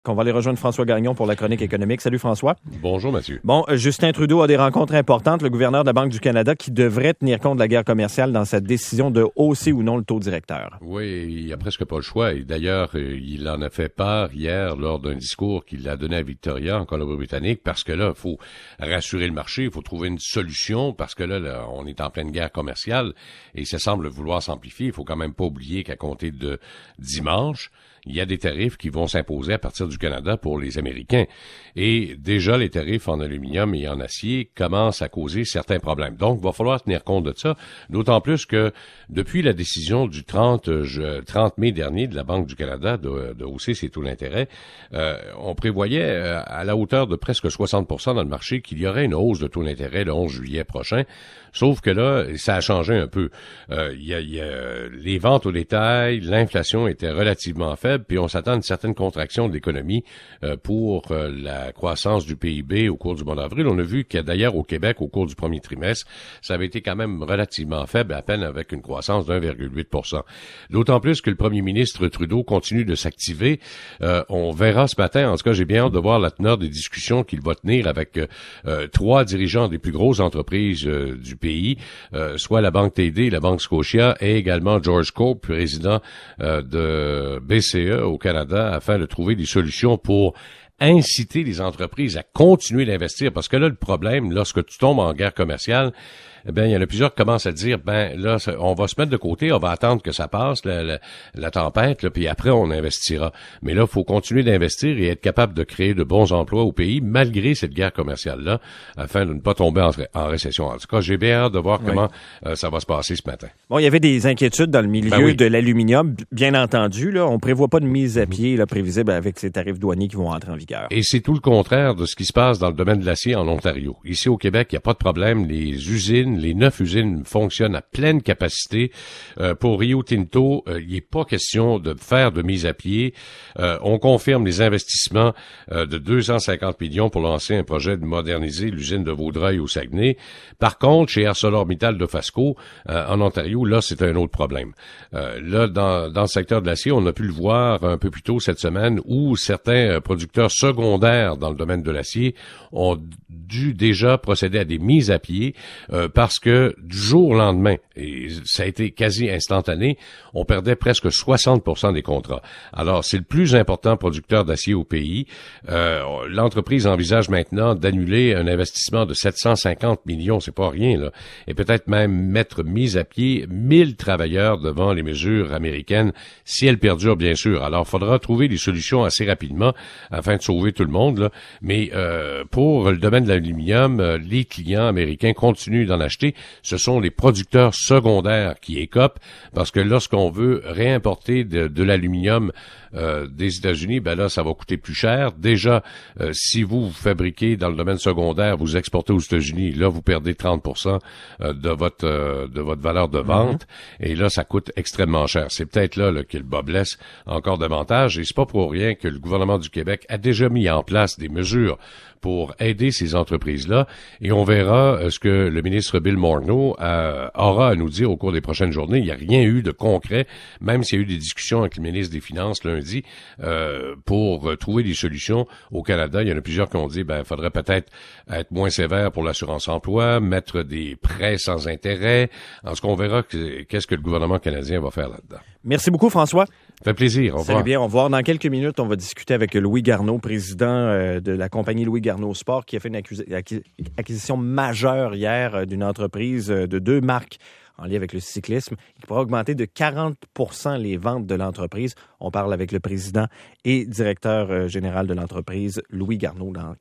qu'on va aller rejoindre François Gagnon pour la chronique économique. Salut François. Bonjour Mathieu. Bon, Justin Trudeau a des rencontres importantes, le gouverneur de la Banque du Canada, qui devrait tenir compte de la guerre commerciale dans sa décision de hausser ou non le taux directeur. Oui, il n'y a presque pas le choix. Et d'ailleurs, il en a fait part hier lors d'un discours qu'il a donné à Victoria, en Colombie-Britannique, parce que là, il faut rassurer le marché, il faut trouver une solution, parce que là, on est en pleine guerre commerciale et ça semble vouloir s'amplifier. Il faut quand même pas oublier qu'à compter de dimanche, il y a des tarifs qui vont s'imposer à partir du Canada pour les Américains. Et déjà, les tarifs en aluminium et en acier commencent à causer certains problèmes. Donc, il va falloir tenir compte de ça, d'autant plus que depuis la décision du 30 mai dernier de la Banque du Canada de hausser ses taux d'intérêt, on prévoyait à la hauteur de presque 60% dans le marché qu'il y aurait une hausse de taux d'intérêt le 11 juillet prochain. Sauf que là, ça a changé un peu. Il y a les ventes au détail, l'inflation était relativement faible, puis on s'attend à une certaine contraction de l'économie pour la croissance du PIB au cours du mois d'avril. On a vu que d'ailleurs au Québec, au cours du premier trimestre, ça avait été quand même relativement faible, à peine avec une croissance de 1,8%. D'autant plus que le premier ministre Trudeau continue de s'activer. On verra ce matin, en tout cas j'ai bien hâte de voir la teneur des discussions qu'il va tenir avec 3 dirigeants des plus grosses entreprises du pays, soit la Banque TD, la Banque Scotia et également George Cope, président de BCE au Canada, afin de trouver des solutions pour inciter les entreprises à continuer d'investir. Parce que là, le problème, lorsque tu tombes en guerre commerciale, eh bien, il y en a plusieurs qui commencent à dire, là, on va se mettre de côté, on va attendre que ça passe, la tempête, là, puis après, on investira. Mais là, il faut continuer d'investir et être capable de créer de bons emplois au pays, malgré cette guerre commerciale-là, afin de ne pas tomber en récession. En tout cas, j'ai bien hâte de voir comment ça va se passer ce matin. Bon, il y avait des inquiétudes dans le milieu de l'aluminium, bien entendu. Là, on prévoit pas de mise à pied là, prévisible avec ces tarifs douaniers qui vont entrer en vigueur. Et c'est tout le contraire de ce qui se passe dans le domaine de l'acier en Ontario. Ici, au Québec, il n'y a pas de problème. Les 9 usines fonctionnent à pleine capacité. Pour Rio Tinto, il n'est pas question de faire de mise à pied. On confirme les investissements de 250 millions pour lancer un projet de moderniser l'usine de Vaudreuil au Saguenay. Par contre, chez ArcelorMittal de Fasco, en Ontario, là, c'est un autre problème. Là, dans le secteur de l'acier, on a pu le voir un peu plus tôt cette semaine où certains producteurs secondaires dans le domaine de l'acier ont dû déjà procéder à des mises à pied parce que du jour au lendemain, et ça a été quasi instantané, on perdait presque 60% des contrats. Alors, c'est le plus important producteur d'acier au pays. L'entreprise envisage maintenant d'annuler un investissement de 750 millions, c'est pas rien, là, et peut-être même mettre mise à pied 1000 travailleurs devant les mesures américaines, si elles perdurent, bien sûr. Alors, il faudra trouver des solutions assez rapidement afin de sauver tout le monde, là. Mais pour le domaine de l'aluminium, les clients américains continuent d'en acheter. Ce sont les producteurs secondaires qui écopent, parce que lorsqu'on veut réimporter de l'aluminium des États-Unis, ben là, ça va coûter plus cher. Déjà, si vous fabriquez dans le domaine secondaire, vous exportez aux États-Unis, là, vous perdez 30% de votre valeur de vente. Et là, ça coûte extrêmement cher. C'est peut-être là que le bas blesse encore davantage. Et c'est pas pour rien que le gouvernement du Québec a déjà mis en place des mesures pour aider ces entreprises-là. Et on verra ce que le ministre Bill Morneau aura à nous dire au cours des prochaines journées. Il n'y a rien eu de concret, même s'il y a eu des discussions avec le ministre des Finances lundi pour trouver des solutions au Canada. Il y en a plusieurs qui ont dit, il faudrait peut-être être moins sévère pour l'assurance-emploi, mettre des prêts sans intérêt. En tout cas, on verra qu'est-ce que le gouvernement canadien va faire là-dedans. Merci beaucoup, François. Ça fait plaisir. Au revoir. Salut bien, au revoir. Dans quelques minutes, on va discuter avec Louis Garneau, président de la compagnie Louis Garneau Sport, qui a fait une acquisition majeure hier d'une entreprise de 2 marques en lien avec le cyclisme, qui pourra augmenter de 40% les ventes de l'entreprise. On parle avec le président et directeur général de l'entreprise, Louis Garneau, dans